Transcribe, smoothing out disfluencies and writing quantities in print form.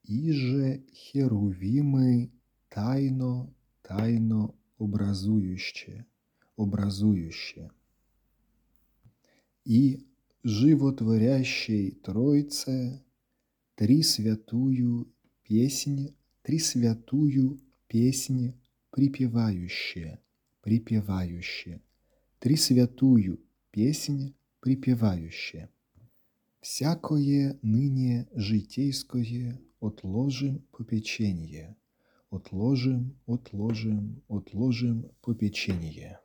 иже херувимы тайно образующе. И животворящей Тройце Тресвятую песнь припевающе. Тресвятую песнь припевающе. Всякое ныне житейское отложим попечение. Отложим попечение.